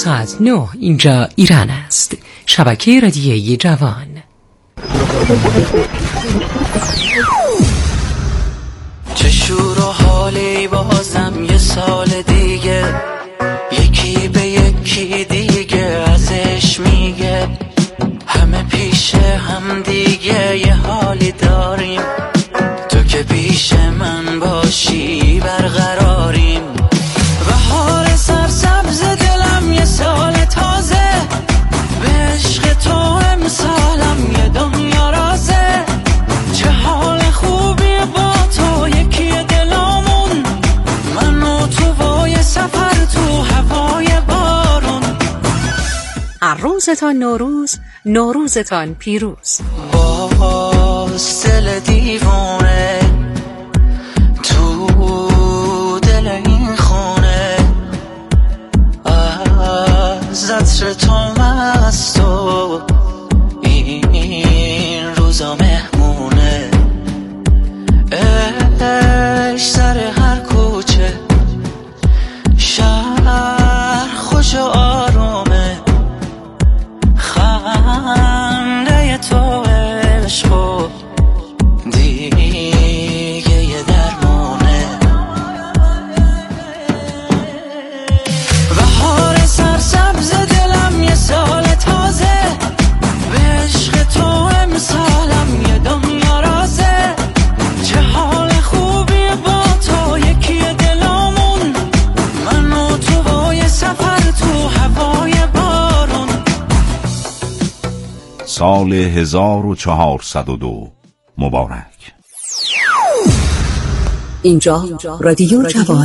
ساعت 9 اینجا ایران است. شبکه رادیویی جوان. چه شور و حالی بازم یه سال دیگه، یکی به یکی دیگه ازش میگه، همه پیش هم دیگه یه حالی داریم، تو که پیش من باشی برقراریم. بهار سرسبز دلم یه سال تازه، به عشق تو امسالم یه دنیا رازه، چه حال خوبی با تو یکی دلامون، من و تو وای سفر تو هوای بارون. عروستان نوروز، نوروزتان پیروز. باز دل دیوونه تو دل این خونه، از عطر تو مست و این روزا مهمونه، عشق سر هر کوچه، شهر خوش و آرومه، خنده تو عشق و دیگه یه درمونه. بهار سرسبز دلم یه سال تازه، به عشق تو امسالم یه دنیا رازه، چه حال خوبی با تو یکی دلامون، من و تو وای سفر تو هوای بارون. سال 1402 مبارک. اینجا رادیو جوان.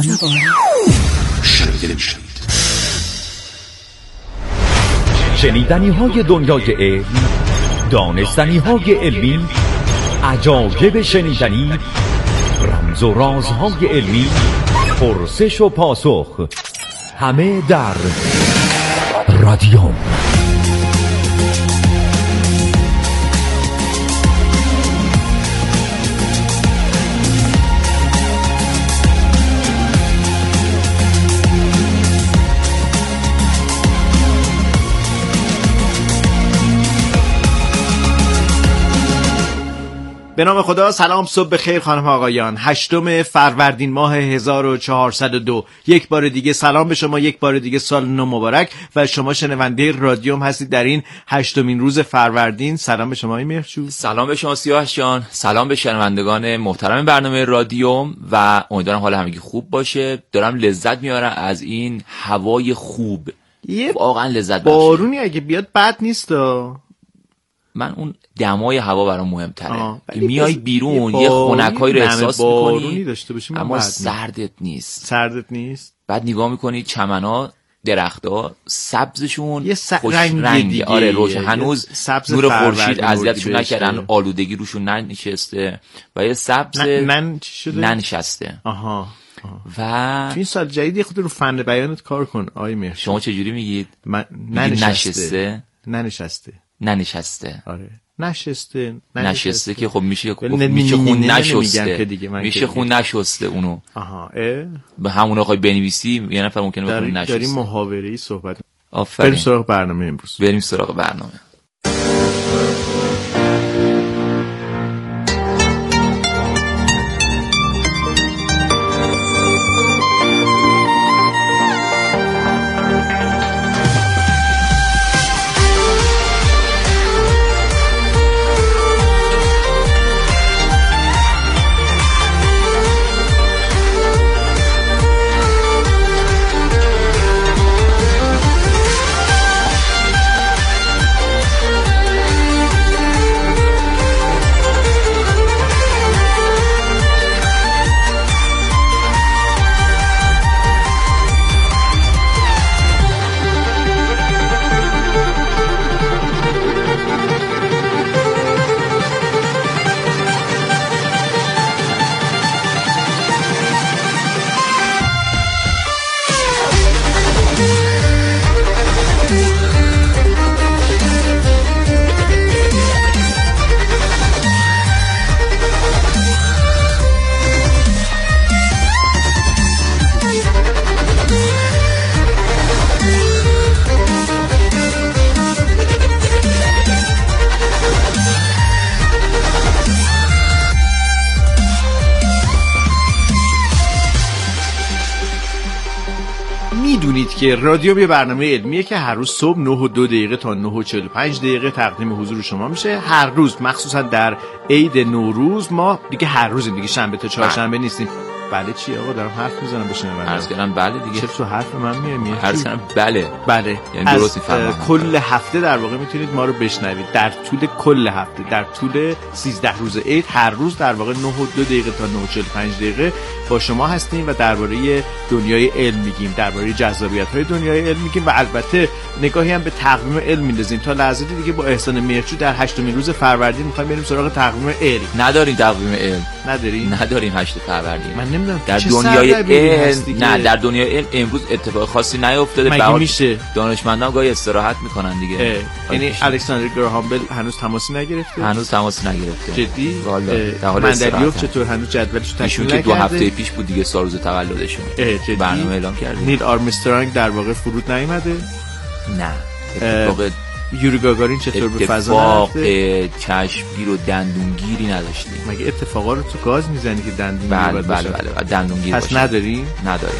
شنیدنی های دنیای علم، دانستنی های علمی، عجایب شنیدنی، رمز و رازهای علمی، پرسش و پاسخ، همه در رادیو. به نام خدا. سلام، صبح بخیر خانم آقایان. 8 فروردین ماه 1402. یک بار دیگه سلام به شما، یک بار دیگه سال نو مبارک. و شما شنونده رادیوم هستید در این 8مین روز فروردین. سلام به شما آقای مهرجو. سلام به شما سیاوش جان. سلام به شنوندگان محترم برنامه رادیوم و امیدوارم حال همگی خوب باشه. دارم لذت میارم از این هوای خوب. واقعا لذت بخشه. بارونی اگه بیاد بد نیست. من اون دمای هوا برام مهمتره. میای بیرون یه خنکایی رو احساس میکنی اما سردت نیست. بعد نگاه میکنی چمنا، درخت‌ها سبزشون خوش رنگی، آره روشن، هنوز نور خورشید اذیتشون نکردن، آلودگی روشون ننشسته و یه سبز ننشسته. و تو این سال جدیدی خود رو فن بیانت کار کن آقای مهرجو. شما چجوری میگید؟ ننشسته. آره نشسته که خب میشه خون نشسته اونو. به همون خواهی بنویسی یه نفر ممکنه بخونه نشسته. داریم محاوره‌ای صحبت. آفرین. بریم سراغ برنامه امروز. که رادیو یه برنامه علمیه که هر روز صبح 9:02 تا 9:45 تقدیم حضور شما میشه. هر روز مخصوصا در عید نوروز ما دیگه هر روز دیگه شنبه تا چهارشنبه نیستیم. بله چی آقا دارم حرف میزنم بشینم عرض کردم بله دیگه. چه تو حرف من میاد عرض کردم بله یعنی درستی فهمیدم. کل هفته در واقع میتونید ما رو بشنوید در طول کل هفته، در طول 13 روز عید هر روز در واقع 9:02 تا 9:45 با شما هستیم و درباره دنیای علم میگیم، درباره جذابیت‌های دنیای علم میگیم و البته نگاهی هم به تقویم علم میندازیم. تا لحظه دیگه با احسان مرچو در 8مین روز فروردین می‌خوایم بریم سراغ تقویم علم. نداریم تقویم علم. نداریم 8 فروردین. من نمیدونم در دنیای علم نه، در دنیای علم امروز اتفاق خاصی نیفتاده. مگه میشه؟ دانشمندان گاهی استراحت میکنن دیگه. یعنی الکساندر گراهام بل هنوز تماسی نگرفته؟ هنوز تماسی نگرفته. جدی؟ در حال مندلیوف چطور هنوز جدولش تکمیل نکرده؟ 2 هفته پیش بود دیگه سال روز تولدشون. برنامه اعلام کرده. نیل آرمسترانگ در واقع فرود نیومده؟ نه. اتفاق یوری گاگارین چطور به فضا رفته؟ چشمگیر و دندونگیری نداشتیم. مگه اتفاقا رو تو گاز میزنی که دندونگیر بله دندونگیر پس باشه. نداریم.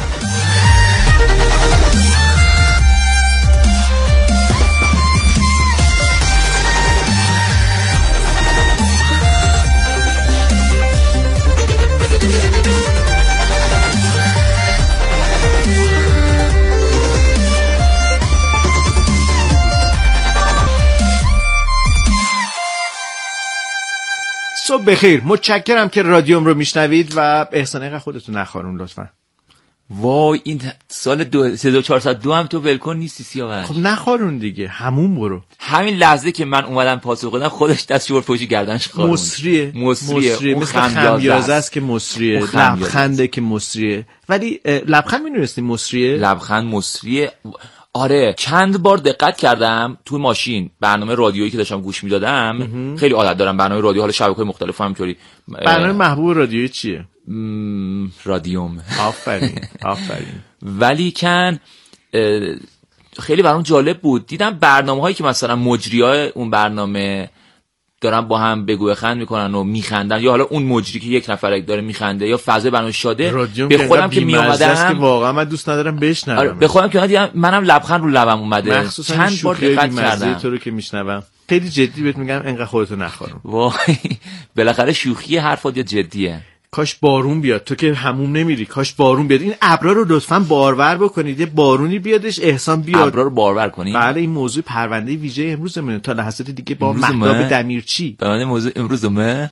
صبح بخیر، متشکرم که رادیوم رو میشنوید و احسان اینقدر خودتون نخارون لطفا. وای این سال 2402 هم تو ولکن نیستی سیاوش. خب نخارون دیگه، همون برو. همین لحظه که من اومدم پاسخ دادم خودش دست شورت پشت گردنش خاروند. مصریه مثل خمیازه است که مصریه، لبخنده که مصریه. ولی لبخند می‌دونستی مصریه؟ لبخند مصریه. آره چند بار دقت کردم تو ماشین برنامه رادیویی که داشتم گوش میدادم. خیلی عادت دارم برنامه رادیو، حالا شبکه‌های مختلف همینطوری. برنامه محبوب رادیویی چیه؟ رادیوم. آفرین. ولی کن خیلی برام جالب بود دیدم برنامه‌هایی که مثلا مجریای اون برنامه دارن با هم بگو بخند میکنن و میخندن، یا حالا اون مجری که یک نفر داره میخنده یا فضای برنامه شاده، به خودم که میومدم که واقعا من دوست ندارم بشنوم. آره به خودم که دیدم منم لبخند رو لبم اومده. چند بار دقت کردم تو رو که میشنوم. خیلی جدی بهت میگم اینقدر خودتو نخورم. وای بالاخره شوخی حرفات یا جدیه. کاش بارون بیاد، تو که هموم نمیری، کاش بارون بیاد. این ابرا رو لطفاً بارور بکنید، یه بارونی بیادش، احسان بیاد. ابرا رو بارور کنید. بله این موضوع پرونده ویژه امروزمونه تا لحظات دیگه با مهتاب دمیرچی. بله موضوع امروزمه.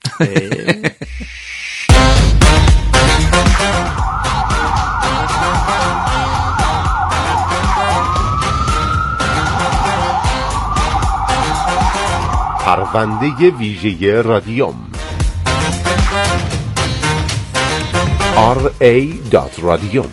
پرونده ویژه رادیوم ra.radium.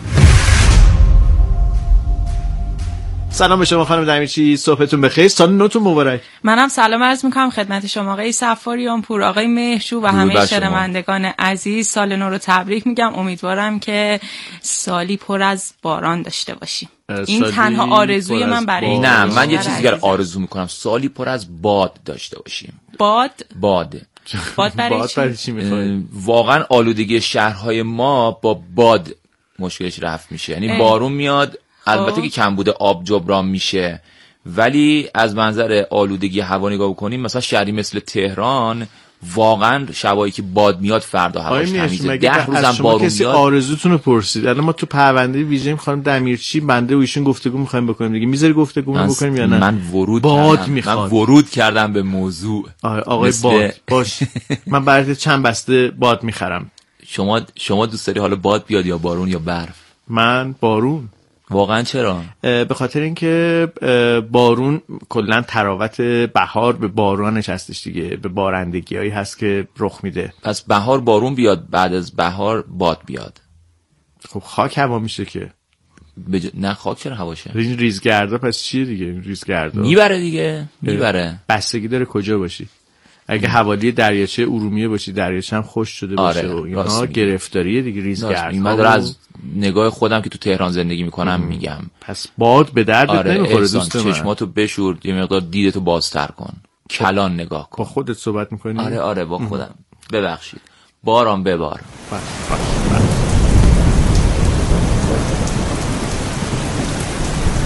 سلام به شما خانم دمیرچی، صبحتون بخیر، سال نوتون مبارک. منم سلام عرض میکنم خدمت شما آقای صفاریان پور، آقای مهرجو و همه شنوندگان عزیز. سال نو رو تبریک میگم. امیدوارم که سالی پر از باران داشته باشیم. این تنها آرزوی من برای نه، من یه چیز دیگر آرزو میکنم، سالی پر از باد داشته باشیم. باد برای چی میخوای؟ واقعا آلودگی شهرهای ما با باد مشکلش رفع میشه. یعنی بارون میاد، البته که کمبود آب جبران میشه، ولی از منظر آلودگی هوا نگاه بکنیم مثلا شهری مثل تهران واقعا شبایی که باد میاد فردا هواش تمیزه. 10 روزم بارون کسی میاد. آرزوتون رو پرسید. الان ما تو پرونده ویژه خانم دمیرچی بنده و ایشون گفتگو می‌خوایم بکنیم دیگه. میذاری گفتگو بکنیم یا نه؟ من ورود کردم به موضوع. آقای باد باش. من برات چند بسته باد میخرم. شما دوست داری حالا باد بیاد یا بارون یا برف؟ من بارون. واقعا چرا؟ به خاطر اینکه بارون کلا تراوت بهار به بارانش هستش دیگه، به بارندگیایی هست که رخ میده. پس بهار بارون بیاد، بعد از بهار باد بیاد. خب خاک هوا میشه که نه خاک چرا هواشه؟ این ریزگردا پس چیه دیگه؟ ریزگردا میبره دیگه، میبره. بستگی داره کجا باشی. اگه حوالی دریاچه ارومیه باشی، دریاچه هم خشک شده باشه و اینا گرفتاریه دیگه، ریزگرد. من دارم از نگاه خودم که تو تهران زندگی میکنم میگم. پس باد به دردت نمیخوره دوست من. چشماتو بشور، یه مقدار دیدتو بازتر کن، کلان نگاه کن. با خودت صحبت میکنی؟ آره با خودم. ببخشید باران ببار. بس. 9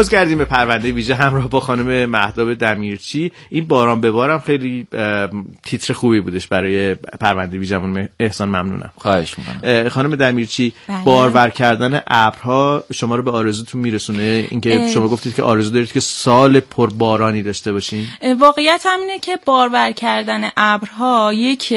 باز گردیم به پرونده ویژه همراه با خانم مهتاب دمیرچی. این باران به بارم خیلی تیتر خوبی بودش برای پرونده ویژه‌مون. احسان ممنونم. خواهش می‌کنم. خانم دمیرچی، بارور کردن ابرها شما رو به آرزوتون میرسونه؟ اینکه شما گفتید که آرزو دارید که سال پربارانی داشته باشین. واقعیت همینه که بارور کردن ابرها یک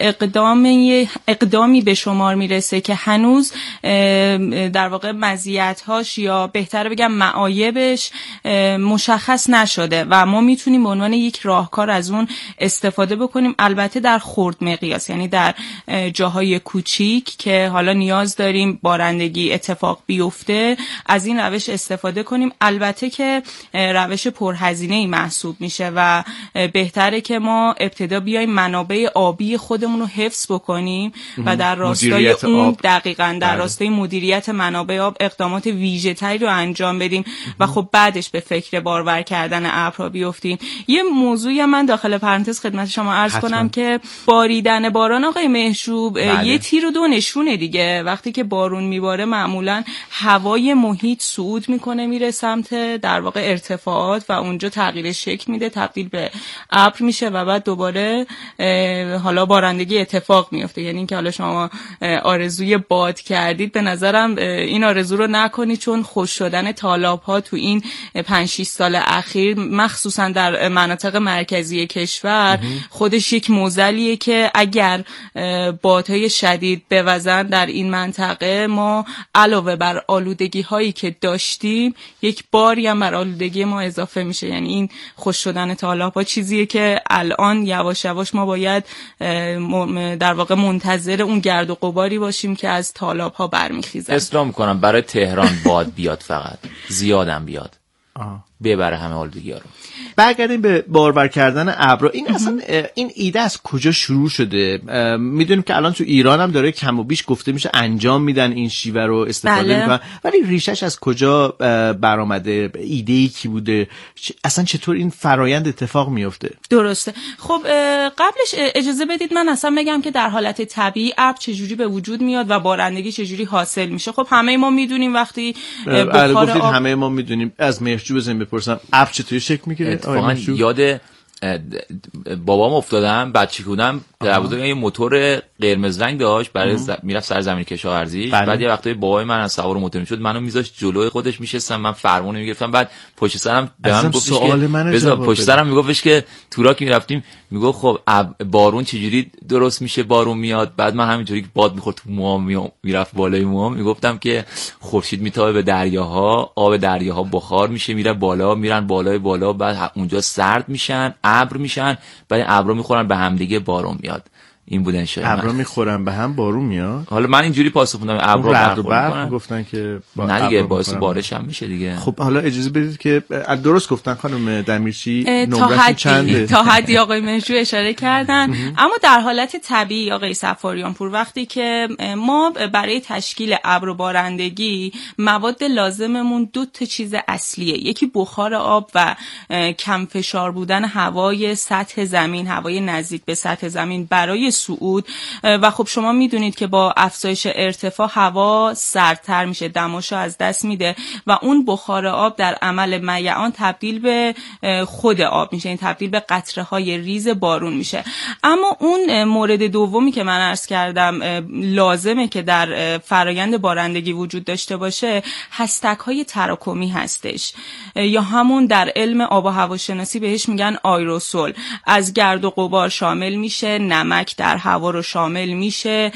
اقدامی به شمار میرسه که هنوز در واقع مزیت‌هاش یا بهتره بگم معایبش مشخص نشده و ما میتونیم به عنوان یک راهکار از اون استفاده بکنیم، البته در خرد مقیاس، یعنی در جاهای کوچیک که حالا نیاز داریم بارندگی اتفاق بیفته از این روش استفاده کنیم. البته که روش پرهزینه‌ای محسوب میشه و بهتره که ما ابتدا بیایم منابع آبی خودمون رو حفظ بکنیم و در راستای اون دقیقاً در راستای مدیریت منابع آب اقدامات ویژه‌تری رو انجام بدیم و خب بعدش به فکر بارور کردن ابرها بیفتیم. یه موضوعی من داخل پرانتز خدمت شما عرض کنم که باریدن باران آقای مهرشوب یه تیر و دو نشونه دیگه. وقتی که بارون میباره معمولاً هوای محیط صعود میکنه میره سمت در واقع ارتفاعات و اونجا تغییر شکل میده، تبدیل به ابر میشه و بعد دوباره حالا بارندگی اتفاق میفته. یعنی اینکه حالا شما آرزوی باد کردید، به نظرم این آرزو رو نکنید، چون خوش شدن تالاب‌ها تو این 5-6 سال اخیر مخصوصا در مناطق مرکزی کشور خودش یک معضلیه که اگر بادهای شدید بوزن در این منطقه ما علاوه بر آلودگی هایی که داشتیم یک باری هم بر آلودگی ما اضافه میشه. یعنی این خوش شدن تالاب‌ها چیزیه که الان یواش یواش ما باید در واقع منتظر اون گرد و غباری باشیم که از تالاب‌ها برمیخیزن. اصلاح میکنم برای تهران باد بیاد، فقط زیادم بیاد ببره همه آلودگی‌ها رو. برگردیم به بارور کردن ابرها. این اصلا این ایده از کجا شروع شده؟ میدونیم که الان تو ایران هم داره کم و بیش گفته میشه انجام میدن این شیوه رو استفاده میکنن، ولی ریشش از کجا برآمده؟ ایده‌ای کی بوده؟ اصلا چطور این فرایند اتفاق میفته؟ درسته. خب قبلش اجازه بدید من اصلا بگم که در حالت طبیعی ابر چجوری به وجود میاد و بارندگی چجوری حاصل میشه. خب همه ما میدونیم وقتی بخار آب، همه ما میدونیم. از مهرجو بزنیم بپرسم ابر چطوری شکل میگیره؟ یاد بابام افتادم، بچه بودم، در بزرگ یه موتور قرمز رنگ داشت برای میرفت سر زمین کشاورزی. بعد یه وقتی بابای من از سوار موتور میشد منو میذاشت جلوی خودش میشستم، من فرمون میگرفتم، بعد پشت سرم به من گفتش که پشت سرم میگفتش که تو راه که میرفتیم میگفت خب بارون چجوری درست میشه، بارون میاد. بعد من همینجوری باد میخورد تو موام میرفت بالای موام، میگفتم که خورشید میتابه به دریاها، آب دریاها بخار میشه میره بالا، میرن بالای بالا، بعد اونجا سرد میشن، ابر میشن، بعد ابرا میخورن به هم دیگه بارون میاد. این بودن شاید ابرا میخورن به هم بارون میاد. حالا من اینجوری پاسخ دادم ابرا برق گفتن که نه دیگه باعث بارش هم میشه دیگه. خب حالا اجازه بدید که درست گفتن خانم دمیرچی، نمره‌تون چنده؟ تا حدی آقای مهرجو اشاره کردن. اما در حالت طبیعی آقای صفاریان پور وقتی که ما برای تشکیل ابر و بارندگی مواد لازممون دو تا چیز اصلیه، یکی بخار آب و کم فشار بودن هوای سطح زمین، هوای نزدیک به سطح زمین برای صعود. و خب شما میدونید که با افزایش ارتفاع هوا سردتر میشه، دماشو از دست میده و اون بخار آب در عمل میعان تبدیل به خود آب میشه، این تبدیل به قطره های ریز بارون میشه. اما اون مورد دومی که من عرض کردم لازمه که در فرایند بارندگی وجود داشته باشه، هستک های تراکمی هستش، یا همون در علم آب و هواشناسی بهش میگن آیروسول. از گرد و غبار شامل میشه، نمک در هوا رو شامل میشه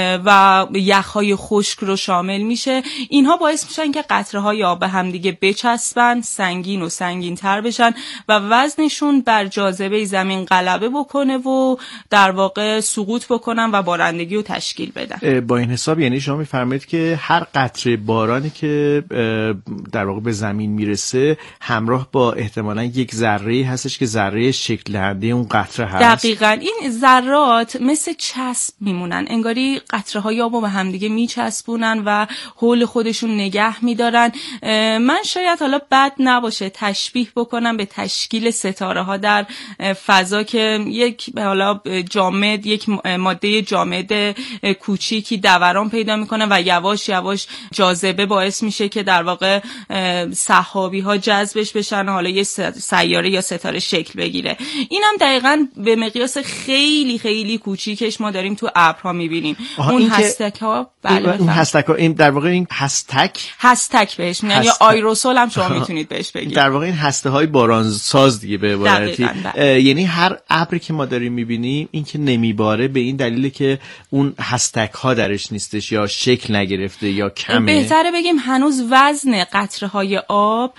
و یخهای خشک رو شامل میشه. اینها باعث میشن که قطره های آب به هم دیگه بچسبن، سنگین و سنگین تر بشن و وزنشون بر جاذبه زمین غلبه بکنه و در واقع سقوط بکنن و بارندگی رو تشکیل بدن. با این حساب یعنی شما میفرمایید که هر قطره بارانی که در واقع به زمین میرسه همراه با احتمالاً یک ذره هستش که ذره شکل دهنده اون قطره هست. دقیقاً این ذرات مثل چسب میمونن، انگاری قطره‌های آبو به همدیگه میچسبونن و حول خودشون نگه میدارن. من شاید حالا بد نباشه تشبیه بکنم به تشکیل ستاره ها در فضا که یک حالا جامد، یک ماده جامد کوچیکی دوران پیدا میکنه و یواش یواش جاذبه باعث میشه که در واقع سحابی ها جذبش بشن، حالا یه سیاره یا ستاره شکل بگیره. اینم دقیقاً به مقیاس خیلی خیلی کوچیکش ما داریم تو ابرها میبینیم. اون هستک ها، بله اون هستک ها، این در واقع این هستک بهش میگن یا آیروسول هم شما میتونید بهش بگید. در واقع این هسته های بارانساز دیگه به عبارتی. یعنی هر ابری که ما داریم میبینیم این که نمیباره به این دلیله که اون هستک ها درش نیستش یا شکل نگرفته یا کمه. بهتره بگیم هنوز وزن قطره های آب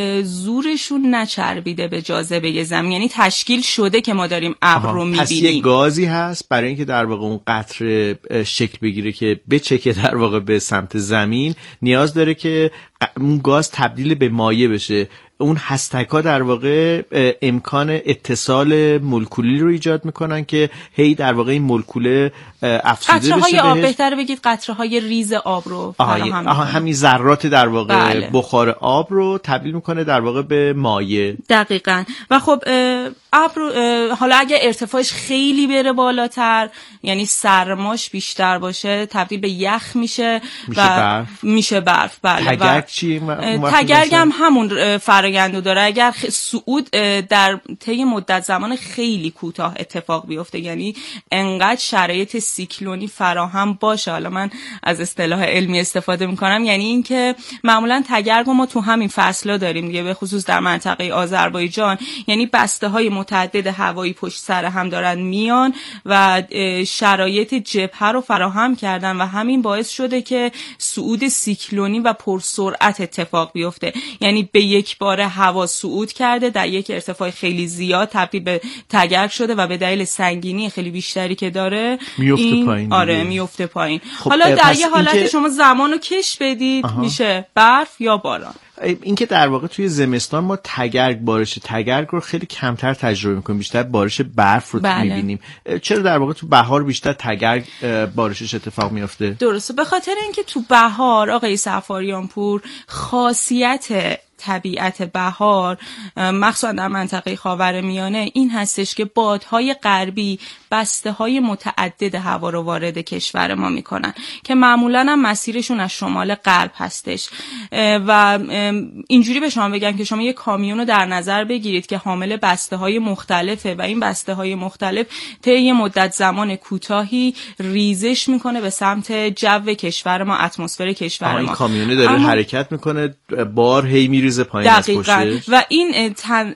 زورشون نچربیده به جاذبه زمین، یعنی تشکیل شده که ما داریم ابر رو میبینیم. پس یه گازی هست برای اینکه در واقع اون قطره شکل بگیره که بچکه در واقع به سمت زمین، نیاز داره که اون گاز تبدیل به مایع بشه. اون هستک‌ها در واقع امکان اتصال مولکولی رو ایجاد میکنن که هی در واقع این مولکوله افزوده بشه. قطره‌های آب، بهتره بگید قطره‌های ریز آب رو فراهم میکنه. همین ذرات در واقع بخار آب رو تبدیل میکنه در واقع به مایع. دقیقاً. و خب ابر حالا اگه ارتفاعش خیلی بره بالاتر، یعنی سرماش بیشتر باشه، تبدیل به یخ میشه و میشه برف. بله. تگرگ چی؟ تگرگ هم همون فرآیندو داره. اگر صعود در طی مدت زمان خیلی کوتاه اتفاق بیفته، یعنی انقدر شرایط سیکلونی فراهم باشه، حالا من از اصطلاح علمی استفاده میکنم، یعنی این که معمولا تگرگ ما تو همین فصلا داریم دیگه، به خصوص در منطقه آذربایجان، یعنی بسته های متعدد هوایی پشت سر هم دارن میان و شرایط جبهه رو فراهم کردن و همین باعث شده که صعود سیکلونی و پرسرعت اتفاق بیفته. یعنی به یک بار هوا صعود کرده، در یک ارتفاع خیلی زیاد تبدیل به تگرگ شده و به دلیل سنگینی خیلی بیشتری که داره میفته پایین. آره میفته پایین. حالا در یه حالت شما زمانو کش بدید میشه برف یا باران. این که در واقع توی زمستان ما تگرگ رو خیلی کمتر تجربه میکنیم، بیشتر بارش برف رو میبینیم. چرا در واقع تو بهار بیشتر تگرگ بارشش اتفاق میفته؟ درسته، به خاطر اینکه تو بهار آقای صفاریان پور خاصیت طبیعت بهار مخصوصا در منطقه خاورمیانه این هستش که بادهای غربی بسته‌های متعدد هوا رو وارد کشور ما میکنن که معمولاً هم مسیرشون از شمال غرب هستش و اینجوری به شما بگم که شما یک کامیون رو در نظر بگیرید که حامل بسته‌های مختلفه و این بسته‌های مختلف طی یه مدت زمان کوتاهی ریزش میکنه به سمت جو کشور ما، اتمسفر کشور ما. این کامیونه داره حرکت میکنه، بار هی میریزه پایین از پشتش و این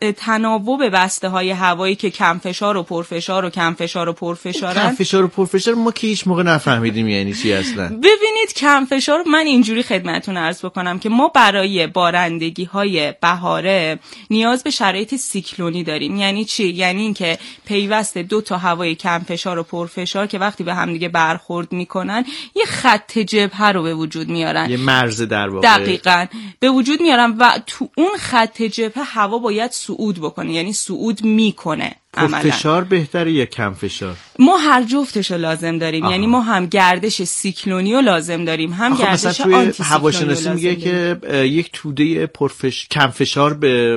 تناوب بسته‌های هوایی که کم فشار و پرفشار و کم فشار و پرفشارن. کم فشار و پرفشار ما که هیچ موقع نفهمیدیم یعنی چی اصلا. ببینید کم فشار، من اینجوری خدمتتون عرض بکنم که ما برای بارندگی‌های بهاره نیاز به شرایط سیکلونی داریم. یعنی چی؟ یعنی اینکه پیوست دو تا هوای کم فشار و پرفشار که وقتی به هم دیگه برخورد میکنن یه خط جبهه رو به وجود میارن، یه مرز در واقع دقیقاً به وجود میارن و تو اون خط جبهه هوا باید صعود بکنه، یعنی صعود میکنه. فشار بهتره یا کم فشار؟ ما هر جفتش رو لازم داریم. یعنی ما هم گردش سیکلونی رو لازم داریم، هم گردش آنتی سیکلونی. هواشناسی میگه که یک توده کم فشار به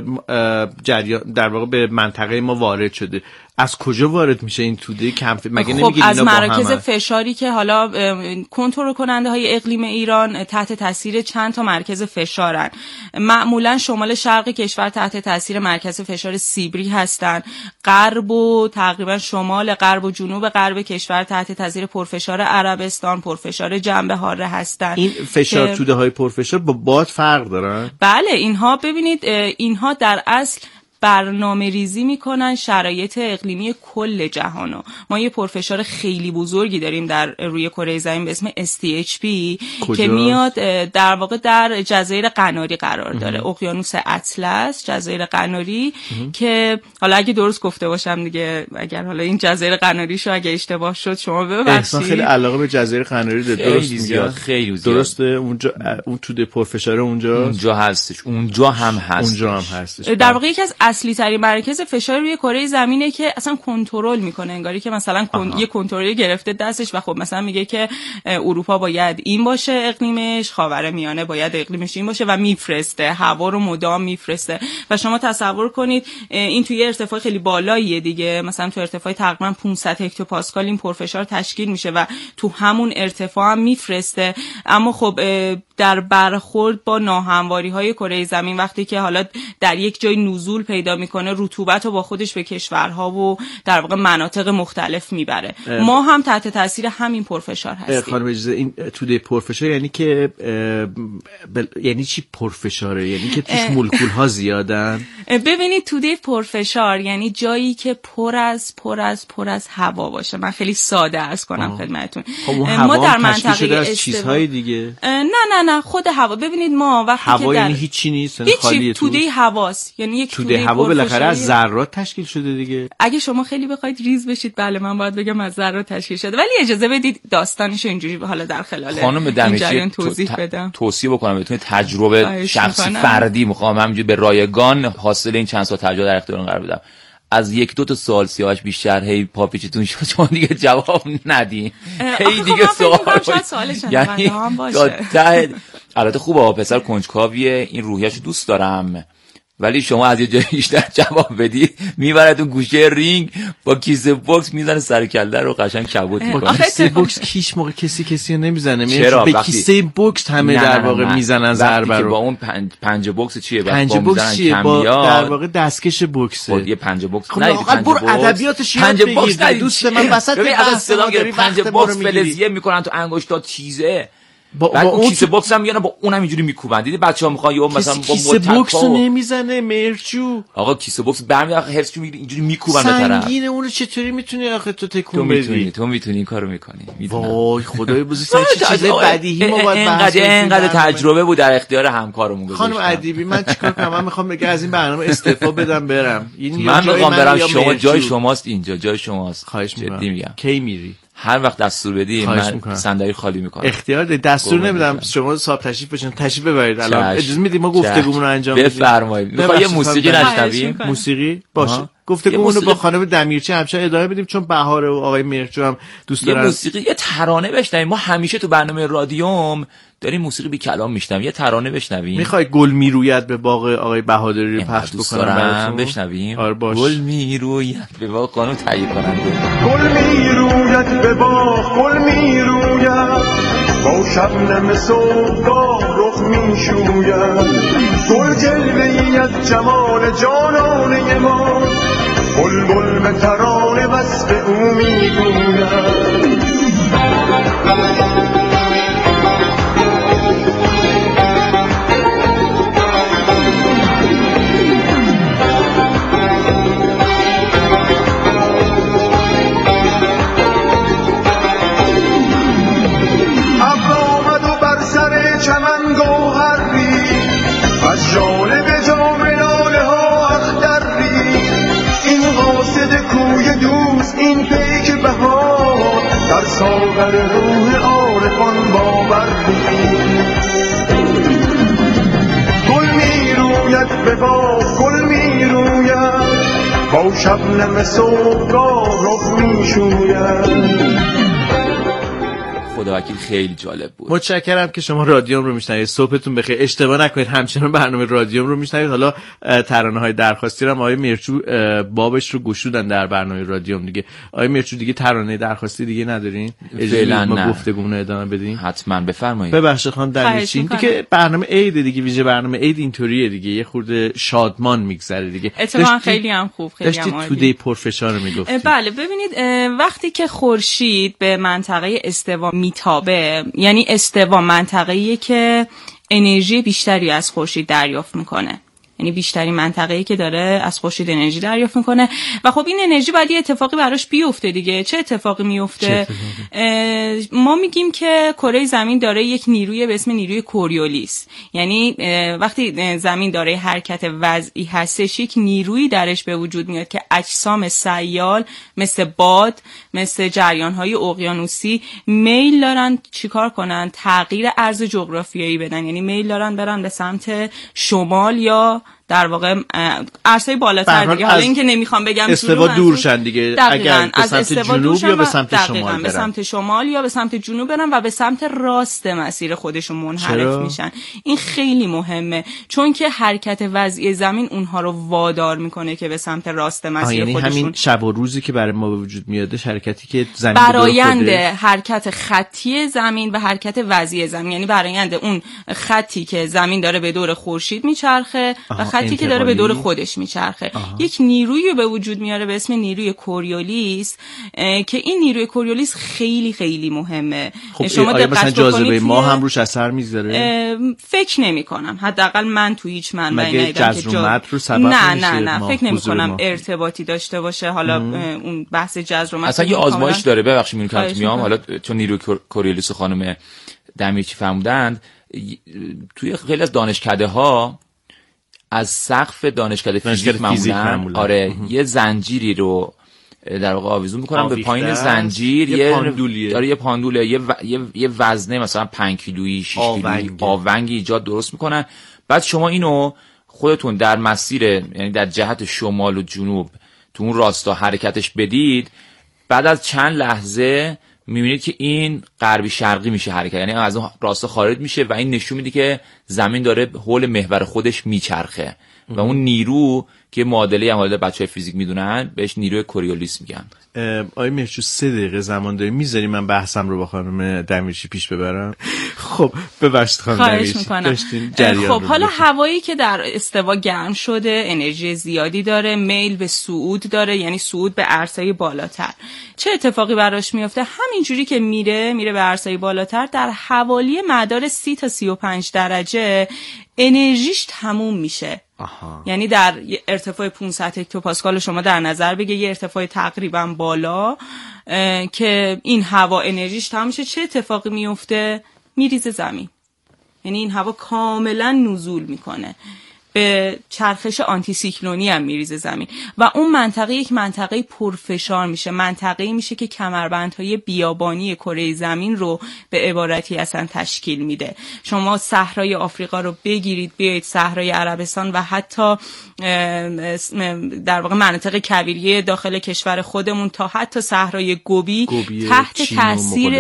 جریان در واقع به منطقه ما وارد شده. از کجا وارد میشه این توده کم فشار؟ مگه نمیگید از مراکز فشاری که حالا کنترل کننده های اقلیم ایران تحت تاثیر چند تا مرکز فشارن. معمولا شمال شرق کشور تحت تاثیر مرکز فشار سیبری هستن، غرب و تقریبا شمال غرب و جنوب غرب کشور تحت تاثیر پرفشار عربستان، پرفشار جنبه حاره هستن. این فشار توده های پرفشار با باد فرق دارن؟ بله، اینها ببینید اینها در اصل برنامه ریزی میکنن شرایط اقلیمی کل جهانو. ما یه پرفشار خیلی بزرگی داریم در روی کره زمین به اسم STHP که میاد در واقع در جزایر قناری قرار داره، اقیانوس اطلس، جزایر قناری که حالا اگه درست گفته باشم دیگه، اگر حالا این جزایر قناریشو اگه اشتباه شد شما ببخشید. خیلی علاقه به جزایر قناری داره، درست زیاد، خیلی زیاد. درسته اون توده پرفشار اونجا هستش، اونجا هم هست. در واقع یکی از اصلی ترین مرکز فشار روی کره زمینه که اصلا کنترل میکنه، انگاری که مثلا یه کنترلی گرفته دستش و خب مثلا میگه که اروپا باید این باشه اقلیمش، خاورمیانه باید اقلیمش این باشه و میفرسته هوا رو مدام میفرسته. و شما تصور کنید این توی ارتفاع خیلی بالاییه دیگه، مثلا تو ارتفاع تقریبا 500 هکتوپاسکال این پرفشار تشکیل میشه و تو همون ارتفاع هم میفرسته. اما خب در برخورد با ناهمواری‌های کره زمین وقتی که حالا در یک جای نزول پیدا میکنه، رطوبت رو با خودش به کشورها و در واقع مناطق مختلف میبره. ما هم تحت تاثیر همین پرفشار هستیم. خانم اجازه، این توده پرفشار یعنی که یعنی چی پرفشاره؟ یعنی که توش مولکول‌ها زیادن؟ ببینید توده پرفشار یعنی جایی که پر از هوا باشه. من خیلی ساده عرض کنم خدمتتون. ما در منطقه از چیزهای دیگه نه خود هوا. ببینید ما وقتی هوا که یعنی هیچی نیست، یعنی خالیه. توده هواست، یعنی یک توده هوا بالاخره از ذرات تشکیل شده دیگه. اگه شما خیلی بخواید ریز بشید بله من باید بگم از ذرات تشکیل شده، ولی اجازه بدید داستانشو اینجوری حالا در خلال خانم دمیشی توصیه بکنم بهتون، تجربه شخصی فردی میخوام همینجوری به رایگان حاصل این چند سال تجربه در اختیارتون قرار بدم. از 1-2 تا سوال سیاوش بیشتر هی پاپیچتون شد چون دیگه جواب ندین. هی دیگه سوالش یعنی باشه. البته خوبه پسر کنجکاویه، این روحیه‌شو دوست دارم، ولی شما از یه جای بیشتر جواب بدید میبره تو گوشه رینگ با کیسه بوکس میزنه سر کله رو قشنگ کبوت میکنه. کیسه بوکس هیچ موقع کسی رو نمیزنه، به کیسه بوکس همه در واقع میزنن ضربه رو. با اون پنج بوکس چیه؟ پنج بوکس چیه؟ با در واقع دستکش بوکسه. خود یه پنج بوکس نه، برو ادبیاتش یاد بگیر دوست من. وسط صدا میگیره پنج بوکس فلزیه میکنن تو انگشتات چیزه. با اون کیسه بوکس هم میانه با اونم اینجوری میکوبن. دیدی بچه‌ها میخوان یا مثلا با کیسه بوکس رو نمیزنه مرچو. آقا کیسه بوکس برمیاد حفظش میگیره اینجوری میکوبن به طرف. سنگینه، اونو چطوری میتونی آخه تو تکون بدی؟ تو میتونی این کارو میکنی. وای خدای بزرگ، چیز بدیهی ما باید بحث کنیم. اینقدر تجربه بود در اختیار همکارمون گذاشتم. خانم ادیبی من چیکار کنم؟ من میخوام بگم از این برنامه استعفا بدم برم. من میخوام برم، شما جای شماست اینجا، جای شماست. خواهش می‌کنم. جدی میگم. کی میری؟ هر وقت دستور بدی من صندلی خالی میکنم. اختیار دارید، دستور نمیدم. شما صاحب تشریف بشین، تشریف ببرید. الان اجازه میدید ما گفتگومون رو انجام بدیم؟ بفرمایید. میخوای یه موسیقی نشنویم؟ موسیقی باشه. گفتگومون رو با خانم دمیرچی همچنان ادامه بدیم چون بهار و آقای مرچو هم دوست دارن. یه موسیقی، یه ترانه بشنویم. ما همیشه تو برنامه رادیوم داریم موسیقی بی کلام میشنویم، یه ترانه بشنویم. میخوای گل میروید به باغ آقای بهادری رو پخش بکنم براتون؟ بشنویم. آره باشه. گل میروید به باغ، قانون تهیه کننده. گل میروید به باغ، گل میروید با شبنم صبحگاه رخ میشوید. گل جلوه‌ای از جمال جانانه ما، بلبل به ترانه وصف او میگوید. چمن گوهر ریخت از جانب جام لاله ها اختر ریخت. این قاصد کوی دوست، این پیک بهار در ساغر روح عارفان باور ریخت. گل میروید به باغ، گل میروید با شبنم صبحگاه رخ میشوید. خداوکیل خیلی جالب بود. متشکرم که شما رادیوم رو میشنوید. صبحتون بخیر. اشتباه نکنید همچنان برنامه رادیوم رو میشنوید. حالا ترانه‌های درخواستی رو آقای مرچو بابش رو گشودن در برنامه رادیوم دیگه. آقای مرچو دیگه ترانه درخواستی دیگه ندارین؟ فعلا ما گفتگومون رو ادامه بدیم. حتما بفرمایید. ببخشید خانم دمیرچی دیگه برنامه عید دیگه، ویژه برنامه عید اینطوریه دیگه، یه خورده شادمان میگذره دیگه. اتفاقا خیلی هم خوب، خیلی هم عالی. توده پرفشار رو میگفتید. بله ببینید وقتی که خورشید به منطقه استوا میتابه، یعنی استوا منطقه‌ایه که انرژی بیشتری از خورشید دریافت میکنه، یعنی بیشتری منطقه‌ای که داره از خورشید انرژی دریافت میکنه و خب این انرژی باید یه اتفاقی براش بیفته دیگه. چه اتفاقی میفته؟ ما میگیم که کره زمین داره یک نیروی به اسم نیروی کوریولیس، یعنی وقتی زمین داره حرکت وضعی هستش یک نیرویی درش به وجود میاد که اجسام سیال مثل باد، مثل جریان‌های اقیانوسی میل دارن چیکار کنن؟ تغییر عرض جغرافیایی بدن، یعنی میل دارن برن به سمت شمال یا در واقع عرصه بالاتر دیگه. حالا اینکه نمیخوام بگم استوا دورشن دیگه، اگر به سمت جنوب یا به سمت شمال برن، به سمت شمال یا به سمت جنوب برن و به سمت راست مسیر خودشون منحرف میشن. این خیلی مهمه چون که حرکت وضعی زمین اونها رو وادار میکنه که به سمت راست مسیر یعنی خودشون. همین شب و روزی که برای ما به وجود میادش، حرکتی که زمین برآیند حرکت خطی زمین و حرکت وضعی زمین، یعنی برآیند اون خطی که زمین داره به دور خورشید میچرخه و خطی که داره به دور خودش میچرخه. یک نیرویی به وجود میاره به اسم نیروی کوریولیس که این نیروی کوریولیس خیلی خیلی مهمه. خب شما مثلا جاذبه ما هم روش اثر میذاره؟ فکر نمی کنم، حداقل من تو هیچ منبعی ندیدم که رو سبب نه فکر نمی کنم ارتباطی داشته باشه. حالا اون بحث جذر و مد اصلا یه آزمایش داره، ببخشید میگم که میام، حالا چون نیروی کوریولیس خانم دمیرچی فرمودند، توی خیلی از دانشکده ها از سقف دانشکده فیزیک معمولا یه زنجیری رو در واقع آویزون میکنن، به پایین زنجیر یه پاندوله یه وزنه مثلا 5 کیلویی 6 کیلویی آونگی ایجاد درست میکنن. بعد شما اینو خودتون در مسیر، یعنی در جهت شمال و جنوب تو اون راستا حرکتش بدید، بعد از چند لحظه میبینید که این غربی شرقی میشه حرکت، یعنی از اون راستا خارج میشه و این نشون میده که زمین داره حول محور خودش میچرخه و اون نیرو که معادله هم حالا بچهای فیزیک میدونن بهش نیروی کوریولیس میگن. آقای مهرجو 3 دقیقه زمان داری، میذاری من بحثم رو با خانم دمیرچی پیش ببرم؟ خب ببخشید خانم دمیرچی. خب حالا هوایی که در استوا گرم شده انرژی زیادی داره، میل به صعود داره، یعنی صعود به عرصه‌های بالاتر. چه اتفاقی براش میفته؟ همینجوری که میره به عرصه‌های بالاتر، در حوالی مدار 30 تا 35 درجه انرژیش تموم میشه. یعنی در ارتفاع 500 هکتوپاسکال شما در نظر بگیر، یه ارتفاع تقریبا بالا که این هوا انرژیش تموم میشه، چه اتفاقی میفته؟ میریزه زمین. یعنی این هوا کاملا نزول میکنه، به چرخش آنتی سیکلونی هم میریزه زمین و اون منطقه یک منطقه پرفشار میشه، منطقه‌ای میشه که کمربندهای بیابانی کره زمین رو به عبارتی اصلا تشکیل میده. شما صحرای آفریقا رو بگیرید، بیایید صحرای عربستان و حتی در واقع مناطق کویریه داخل کشور خودمون تا حتی صحرای گوبی تحت تاثیر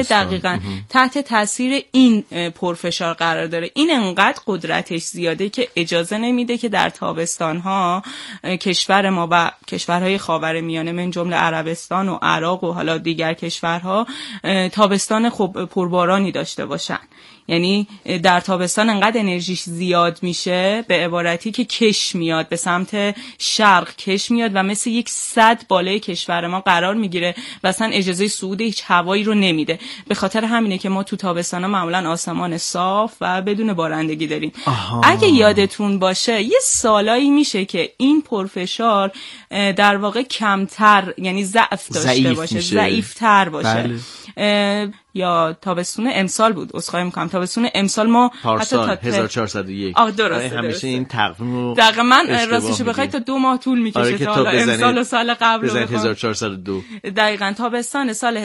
تحت تاثیر این پرفشار قرار داره. این انقدر قدرتش زیاده که اجازه نمیده که در تابستان‌ها کشور ما و کشورهای خاورمیانه من جمله عربستان و عراق و حالا دیگر کشورها تابستان پربارانی داشته باشن. یعنی در تابستان انقدر انرژیش زیاد میشه به عبارتی که کش میاد به سمت شرق، کش میاد و مثل یک سد بالای کشور ما قرار میگیره و اصلا اجازه صعود هیچ هوایی رو نمیده. به خاطر همینه که ما تو تابستانا معمولا آسمان صاف و بدون بارندگی داریم. اگه یادتون باشه یه سالایی میشه که این پرفشار در واقع کمتر، یعنی ضعف داشته باشه، ضعیفتر باشه. بله. یا تابستون امسال بود، عذرخواهی میکنم، تابستون امسال ما پارسال 1401 درسته همیشه این تقویم رو دقیقاً من راستش بخوای تا 2 ماه طول میکشه تا حالا امسال و سال قبل رو 1402 دقیقاً تابستان سال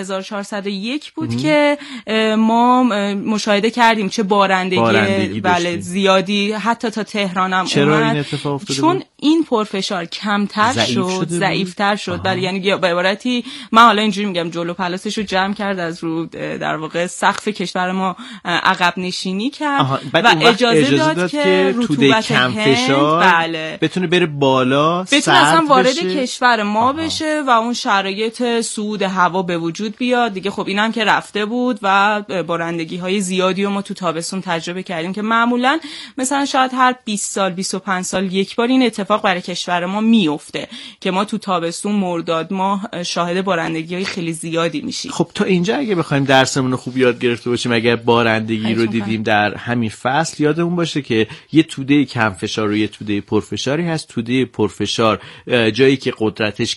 1401 بود که ما مشاهده کردیم چه بارندگی بله زیادی حتی تا تهران هم چرا اومد. این اتفاق افتاده چون بود؟ این پرفشار کمتر شد، ضعیفتر شد. بله یعنی به عبارتی من حالا اینجوری میگم جلو پلاسش رو جمع کرد، از رو در واقع سقف کشور ما عقب نشینی کرد و اجازه داد که رطوبت کم فشار بله بتونه بره بالا، بتونه اصلا وارد کشور ما بشه و اون شرایط صعود هوا به وجود بیاد دیگه. خب اینم که رفته بود و بارندگی های زیادی رو ما تو تابستون تجربه کردیم که معمولا مثلا شاید هر 20 سال 25 سال یک بار این اتفاق برای کشور ما میفته که ما تو تابستون مرداد ماه شاهد بارندگی های خیلی زیادی میشیم. خب تا اینجا اگه بخوایم درسمون رو خوب یاد گرفته باشیم، اگر بارندگی رو دیدیم در همین فصل، یادمون باشه که یه توده کم فشار و یه توده پرفشاری هست. توده پرفشار جایی که قدرتش